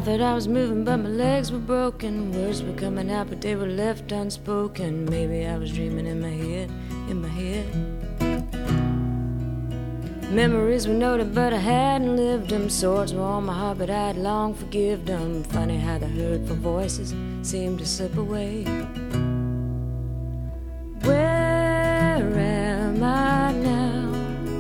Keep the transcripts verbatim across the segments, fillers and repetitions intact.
thought I was moving, but my legs were broken. Words were coming out, but they were left unspoken. Maybe I was dreaming in my head, in my head. Memories were noted, but I hadn't lived them. Swords were on my heart, but I'd long forgive them. Funny how the hurtful voices seemed to slip away. Where am I now?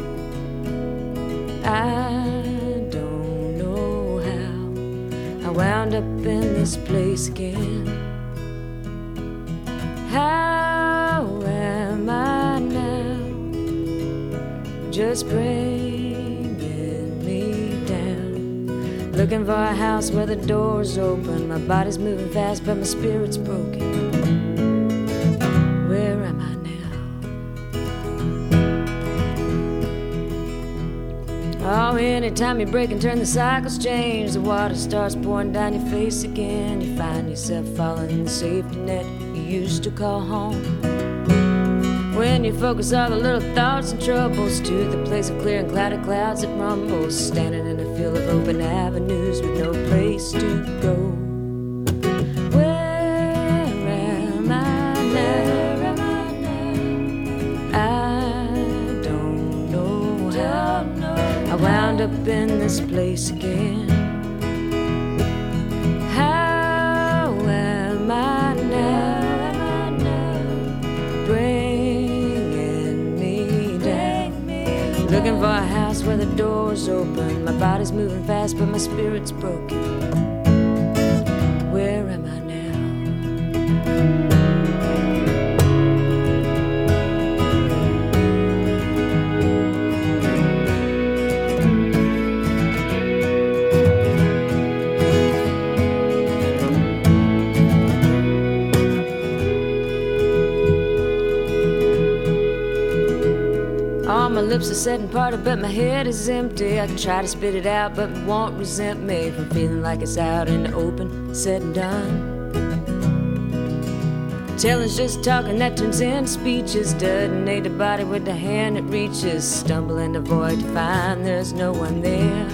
I don't know how I wound up in this place again. How am I now? Just bringing me down. Looking for a house where the door's open. My body's moving fast, but my spirit's broken. Where am I now? Oh, anytime you break and turn, the cycles change. The water starts pouring down your face again. You find yourself falling in the safety net you used to call home. When you focus all the little thoughts and troubles to the place of clear and clouded clouds that rumbles, standing in a field of open avenues with no place to go. Where am I now? I don't know how I wound up in this place again. How am I now? Looking for a house where the door's open. My body's moving fast, but my spirit's broken. Where am I now? All my lips are set and parted, but my head is empty. I can try to spit it out, but it won't resent me from feeling like it's out in the open, said and done. Telling's just talking that turns into speeches. Detonate the body with the hand that reaches. Stumble in the void to find there's no one there.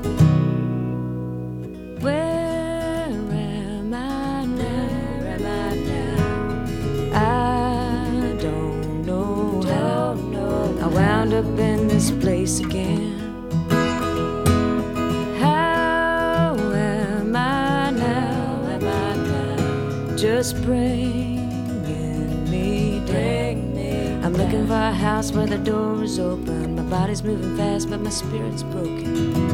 Where am I now? Where am I now? I don't know how I wound up in this place again. How am I now? Am I now? Just bringing me down. I'm looking for a house where the door is open. My body's moving fast, but my spirit's broken.